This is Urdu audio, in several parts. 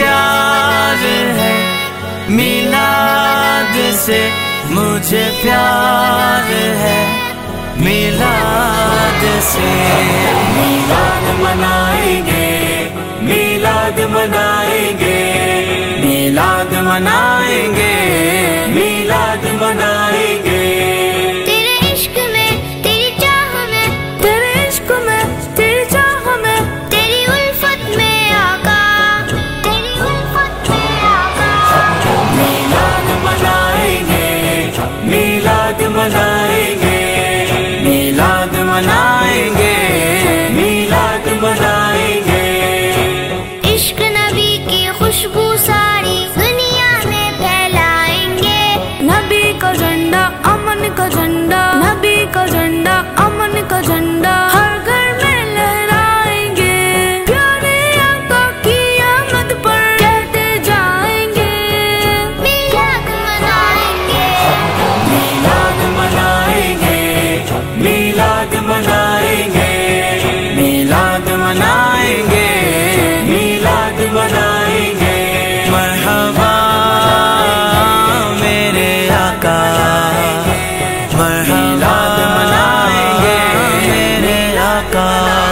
پیار ہے میلاد سے، مجھے پیار ہے میلاد سے۔ میلاد منائیں گے، میلاد منائیں گے، میلاد منائیں گے، میلاد منائیں گے۔ تیرے عشق میں، تیری چاہ میں، تیرے عشق میں، تیری چاہ میں، تیری الفت میں آقا، تیری الفت میں آقا۔ میلاد منائیں گے، میلاد منائیں گے، میلاد منائیں گے، میلاد منائیں گے۔ عشق نبی کی خوشبو ساری دنیا میں پھیلائیں گے، نبی کا جھنڈا، امن کا جھنڈا، نبی کا جھنڈا، امن کا جھنڈا ہر گھر میں لہرائیں گے، پیارے آقا کی آمد پر کہتے جائیں گے میلاد منائیں گے، میلاد منائیں گے، میلاد منائیں گے، میلاد منائیں گے، میلاد منائیں گے۔ مرحبا میرے آقا، مرحبا منائیں گے میرے آقا۔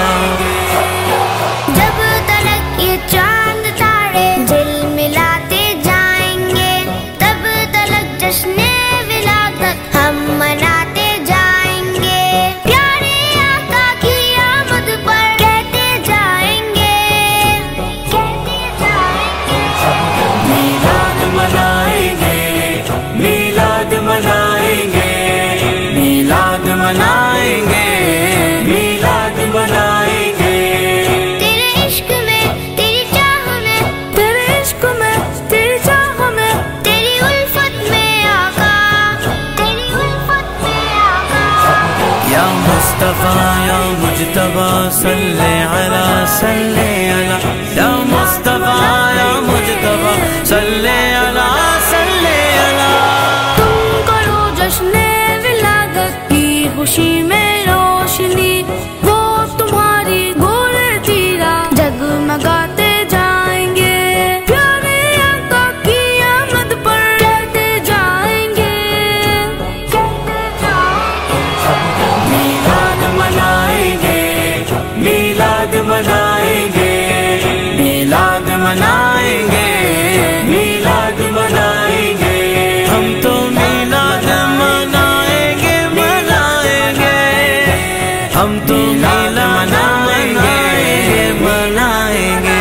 جب تلک یہ چاند تارے دل ملاتے جائیں گے، تب تلک جشن ولادت ہم مناتے جائیں گے، پیارے آقا کی آمد پر کہتے جائیں گے، کہتے جائیں گے۔ میلاد منائیں گے، میلاد منائیں گے، میلاد منائیں گے، میلاد منائیں گے۔ تیرے عشق میں، تیری چاہ میں، تیرے عشق میں، تیری چاہ میں، تیری الفت میں آقا، تیری الفت میں آقا۔ یا مصطفیٰ یا مجتبیٰ صلی علی صلی علی، یا مصطفیٰ یا مجتبیٰ صلی علی صلی علی۔ تم کرو جشن ولادت کی خوشی میں روشنی، وہ تمہاری گھوڑے تیرا جگمگاتے جائیں گے، پیارے آقا کی آمد پر کہتے جائیں گے، کہتے جائیں گے۔ میلاد منائیں گے، میلاد منائیں گے، میلاد منائیں گے، میلاد منائیں گے۔ ہم تو میلاد منائیں گے، منائیں گے، ہم تو میلاد منائیں گے، منائیں گے۔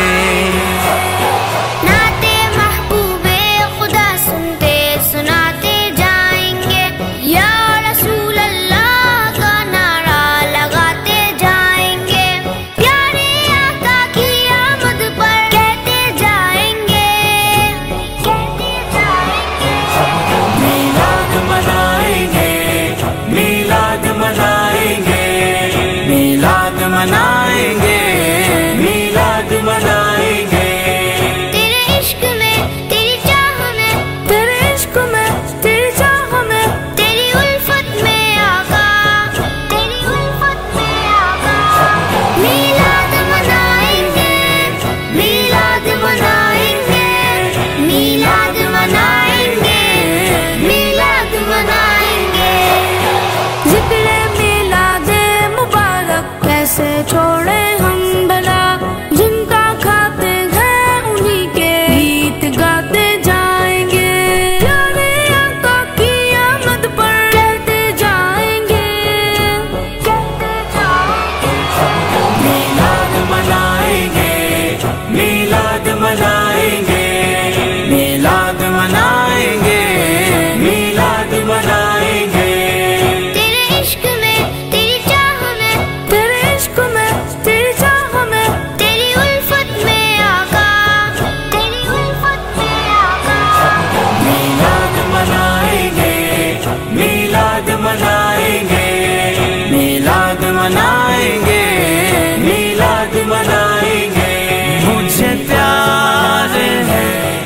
نعت محبوب خدا سنتے سناتے جائیں گے، یا رسول اللہ کا نعرہ لگاتے جائیں گے، پیارے آقا کی آمد پر کہتے جائیں گے، کہتے جائیں گے۔ میلاد منائیں گے، میلاد منائیں گے، میلاد منائیں گے، میلاد منائیں گے۔ تیرے عشق میں، تیری چاہ میں، تیرے عشق میں، تیری چاہ میں، تیری الفت میں آقا، تیری الفت میں آقا۔ میلاد منائیں گے، میلاد منائیں گے، میلاد منائیں گے، میلاد منائیں گے۔ ذکر میلاد مبارک کیسے چھوڑے ہم بھلا، جن کا کھاتے ہیں انہی کے گیت گاتے جائیں گے، پیارے آقا کی آمد پر کہتے جائیں گے، کہتے جائیں گے۔ میلاد منائیں گے، میلاد منائیں گے، میلاد منائیں گے، میلاد منائیں گے۔ تیرے عشق میں، تیری چاہ میں، تیرے عشق میں، تیری چاہ میں، تیری الفت میں آقا، تیری الفت میں آقا۔ میلاد منائیں گے، میلاد منائیں گے، میلاد منائیں گے، میلاد منائیں گے۔ مجھے پیار ہے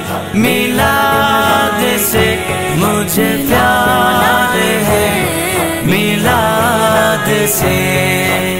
میلاد سے، مجھے پیار ہے میلاد سے۔